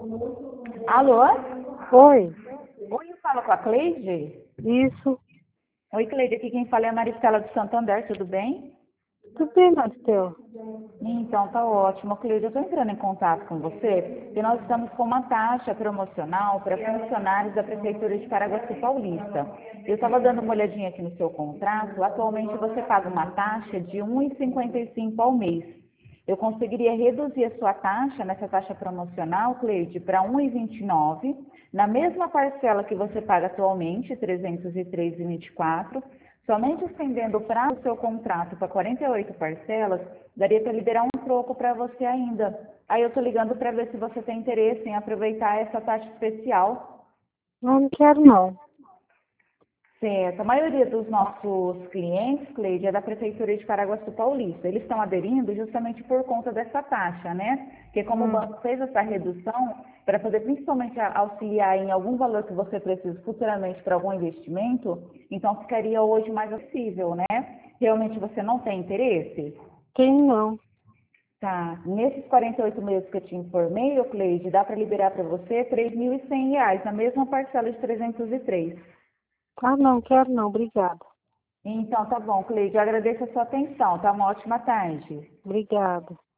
Alô? Oi, Oi, eu falo com a Cleide? isso. Oi, Cleide, aqui quem fala é a Maristela do Santander, tudo bem? Tudo bem, Marcelo? Então, tá ótimo. Cleide, eu estou entrando em contato com você e nós estamos com uma taxa promocional para funcionários da Prefeitura de Paraguaçu Paulista. Eu estava dando uma olhadinha aqui no seu contrato. Atualmente você paga uma taxa de R$ 1,55 ao mês. Eu conseguiria reduzir a sua taxa, nessa taxa promocional, Cleide, para R$ 1,29, na mesma parcela que você paga atualmente, R$ 303,24. Somente estendendo o prazo do seu contrato para 48 parcelas, daria para liberar um troco para você ainda. Aí eu estou ligando para ver se você tem interesse em aproveitar essa taxa especial. Não quero não. Certo. A maioria dos nossos clientes, Cleide, é da Prefeitura de Paraguaçu Paulista. Eles estão aderindo justamente por conta dessa taxa, né? Porque como o Hum, banco fez essa redução, para poder principalmente auxiliar em algum valor que você precisa futuramente para algum investimento, então ficaria hoje mais acessível, né? Realmente você não tem interesse? tem não. Tá. Nesses 48 meses que eu te informei, ô Cleide, dá para liberar para você R$ 3.100, na mesma parcela de 303. Ah, não quero não, obrigada. Então, tá bom, Cleide. Eu agradeço a sua atenção. Tá uma ótima tarde. Obrigada.